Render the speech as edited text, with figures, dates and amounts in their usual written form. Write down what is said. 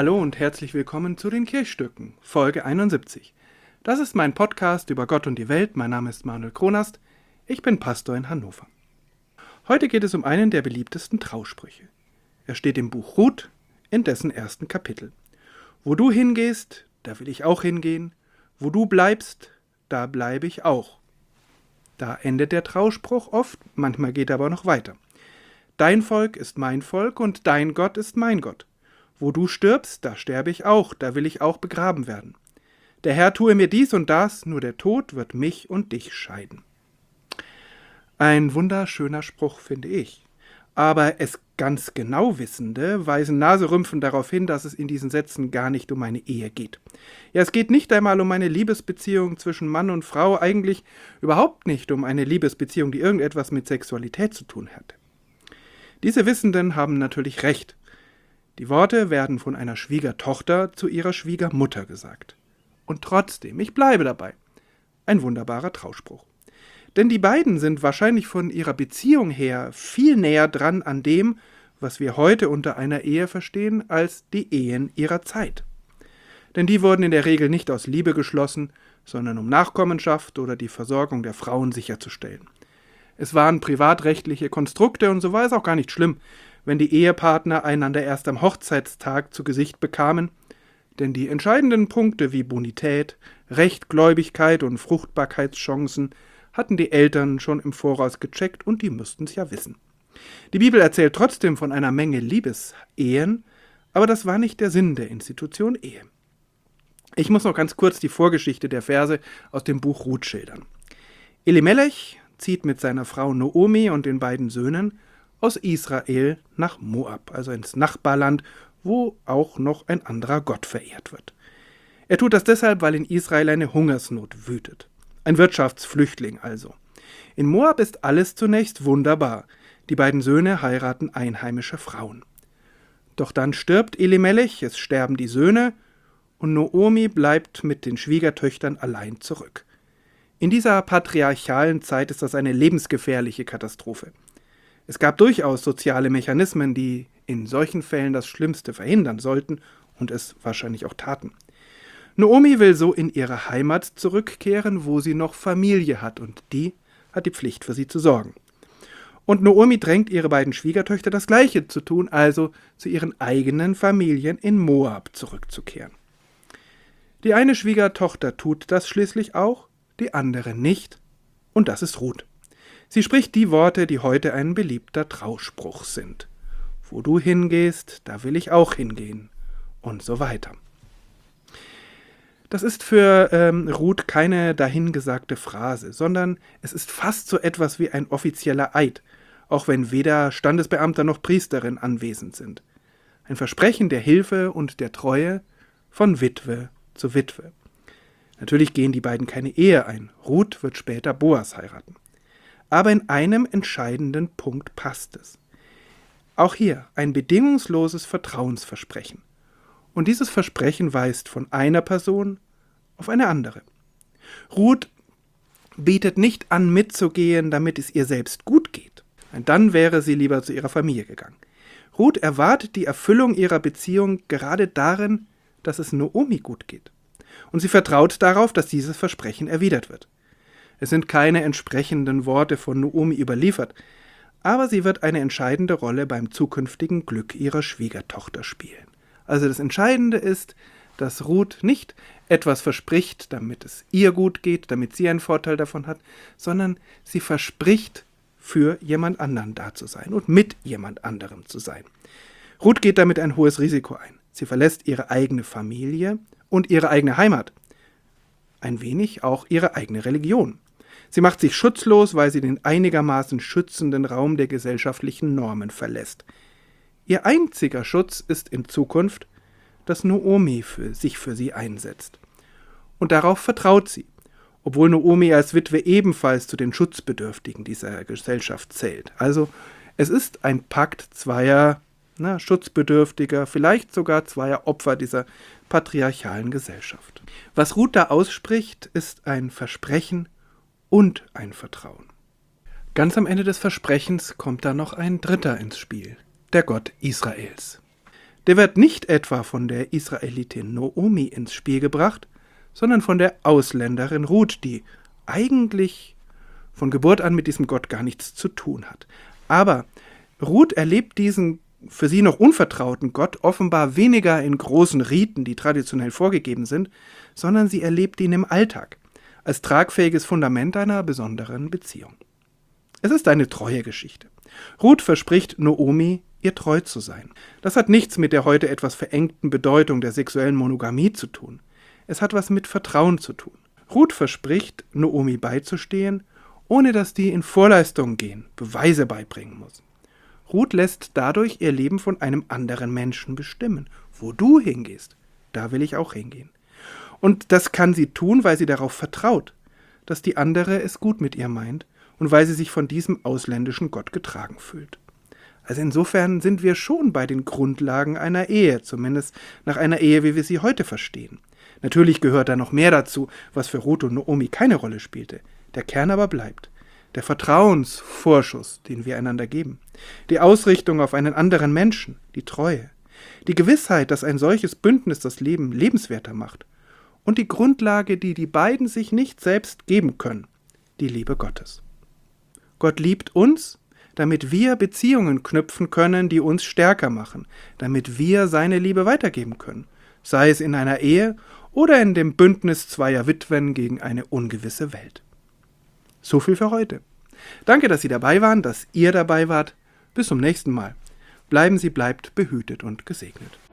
Hallo und herzlich willkommen zu den Kirchstücken, Folge 71. Das ist mein Podcast über Gott und die Welt. Mein Name ist Manuel Kronast. Ich bin Pastor in Hannover. Heute geht es um einen der beliebtesten Trausprüche. Er steht im Buch Ruth in dessen ersten Kapitel. Wo du hingehst, da will ich auch hingehen. Wo du bleibst, da bleibe ich auch. Da endet der Trauspruch oft, manchmal geht er aber noch weiter. Dein Volk ist mein Volk und dein Gott ist mein Gott. Wo du stirbst, da sterbe ich auch, da will ich auch begraben werden. Der Herr tue mir dies und das, nur der Tod wird mich und dich scheiden. Ein wunderschöner Spruch, finde ich. Aber es ganz genau Wissende weisen naserümpfend darauf hin, dass es in diesen Sätzen gar nicht um eine Ehe geht. Ja, es geht nicht einmal um eine Liebesbeziehung zwischen Mann und Frau, eigentlich überhaupt nicht um eine Liebesbeziehung, die irgendetwas mit Sexualität zu tun hatte. Diese Wissenden haben natürlich recht. Die Worte werden von einer Schwiegertochter zu ihrer Schwiegermutter gesagt. Und trotzdem, ich bleibe dabei. Ein wunderbarer Trauspruch. Denn die beiden sind wahrscheinlich von ihrer Beziehung her viel näher dran an dem, was wir heute unter einer Ehe verstehen, als die Ehen ihrer Zeit. Denn die wurden in der Regel nicht aus Liebe geschlossen, sondern um Nachkommenschaft oder die Versorgung der Frauen sicherzustellen. Es waren privatrechtliche Konstrukte und so war es auch gar nicht schlimm, wenn die Ehepartner einander erst am Hochzeitstag zu Gesicht bekamen, denn die entscheidenden Punkte wie Bonität, Rechtgläubigkeit und Fruchtbarkeitschancen hatten die Eltern schon im Voraus gecheckt und die müssten es ja wissen. Die Bibel erzählt trotzdem von einer Menge Liebesehen, aber das war nicht der Sinn der Institution Ehe. Ich muss noch ganz kurz die Vorgeschichte der Verse aus dem Buch Ruth schildern. Elimelech zieht mit seiner Frau Naomi und den beiden Söhnen aus Israel nach Moab, also ins Nachbarland, wo auch noch ein anderer Gott verehrt wird. Er tut das deshalb, weil in Israel eine Hungersnot wütet. Ein Wirtschaftsflüchtling also. In Moab ist alles zunächst wunderbar. Die beiden Söhne heiraten einheimische Frauen. Doch dann stirbt Elimelech, es sterben die Söhne und Naomi bleibt mit den Schwiegertöchtern allein zurück. In dieser patriarchalen Zeit ist das eine lebensgefährliche Katastrophe. Es gab durchaus soziale Mechanismen, die in solchen Fällen das Schlimmste verhindern sollten und es wahrscheinlich auch taten. Naomi will so in ihre Heimat zurückkehren, wo sie noch Familie hat und die hat die Pflicht, für sie zu sorgen. Und Naomi drängt ihre beiden Schwiegertöchter das Gleiche zu tun, also zu ihren eigenen Familien in Moab zurückzukehren. Die eine Schwiegertochter tut das schließlich auch, die andere nicht, und das ist Ruth. Sie spricht die Worte, die heute ein beliebter Trauspruch sind. Wo du hingehst, da will ich auch hingehen. Und so weiter. Das ist für Ruth keine dahingesagte Phrase, sondern es ist fast so etwas wie ein offizieller Eid, auch wenn weder Standesbeamter noch Priesterin anwesend sind. Ein Versprechen der Hilfe und der Treue von Witwe zu Witwe. Natürlich gehen die beiden keine Ehe ein. Ruth wird später Boas heiraten. Aber in einem entscheidenden Punkt passt es. Auch hier ein bedingungsloses Vertrauensversprechen. Und dieses Versprechen weist von einer Person auf eine andere. Ruth bietet nicht an, mitzugehen, damit es ihr selbst gut geht. Dann wäre sie lieber zu ihrer Familie gegangen. Ruth erwartet die Erfüllung ihrer Beziehung gerade darin, dass es Naomi gut geht. Und sie vertraut darauf, dass dieses Versprechen erwidert wird. Es sind keine entsprechenden Worte von Naomi überliefert, aber sie wird eine entscheidende Rolle beim zukünftigen Glück ihrer Schwiegertochter spielen. Also das Entscheidende ist, dass Ruth nicht etwas verspricht, damit es ihr gut geht, damit sie einen Vorteil davon hat, sondern sie verspricht, für jemand anderen da zu sein und mit jemand anderem zu sein. Ruth geht damit ein hohes Risiko ein. Sie verlässt ihre eigene Familie und ihre eigene Heimat. Ein wenig auch ihre eigene Religion. Sie macht sich schutzlos, weil sie den einigermaßen schützenden Raum der gesellschaftlichen Normen verlässt. Ihr einziger Schutz ist in Zukunft, dass Naomi sich für sie einsetzt. Und darauf vertraut sie, obwohl Naomi als Witwe ebenfalls zu den Schutzbedürftigen dieser Gesellschaft zählt. Also es ist ein Pakt zweier Schutzbedürftiger, vielleicht sogar zweier Opfer dieser patriarchalen Gesellschaft. Was Ruth da ausspricht, ist ein Versprechen und ein Vertrauen. Ganz am Ende des Versprechens kommt da noch ein Dritter ins Spiel, der Gott Israels. der wird nicht etwa von der Israelitin Noomi ins Spiel gebracht, sondern von der Ausländerin Ruth, die eigentlich von Geburt an mit diesem Gott gar nichts zu tun hat. Aber Ruth erlebt diesen für sie noch unvertrauten Gott offenbar weniger in großen Riten, die traditionell vorgegeben sind, sondern sie erlebt ihn im Alltag, als tragfähiges Fundament einer besonderen Beziehung. Es ist eine treue Geschichte. Ruth verspricht Noomi, ihr treu zu sein. Das hat nichts mit der heute etwas verengten Bedeutung der sexuellen Monogamie zu tun. Es hat was mit Vertrauen zu tun. Ruth verspricht, Noomi beizustehen, ohne dass die in Vorleistung gehen, Beweise beibringen muss. Ruth lässt dadurch ihr Leben von einem anderen Menschen bestimmen. Wo du hingehst, da will ich auch hingehen. Und das kann sie tun, weil sie darauf vertraut, dass die andere es gut mit ihr meint und weil sie sich von diesem ausländischen Gott getragen fühlt. Also insofern sind wir schon bei den Grundlagen einer Ehe, zumindest nach einer Ehe, wie wir sie heute verstehen. Natürlich gehört da noch mehr dazu, was für Ruth und Noomi keine Rolle spielte. Der Kern aber bleibt. Der Vertrauensvorschuss, den wir einander geben. Die Ausrichtung auf einen anderen Menschen, die Treue. Die Gewissheit, dass ein solches Bündnis das Leben lebenswerter macht. Und die Grundlage, die die beiden sich nicht selbst geben können, die Liebe Gottes. Gott liebt uns, damit wir Beziehungen knüpfen können, die uns stärker machen, damit wir seine Liebe weitergeben können, sei es in einer Ehe oder in dem Bündnis zweier Witwen gegen eine ungewisse Welt. So viel für heute. Danke, dass Sie dabei waren, dass ihr dabei wart. Bis zum nächsten Mal. Bleibt behütet und gesegnet.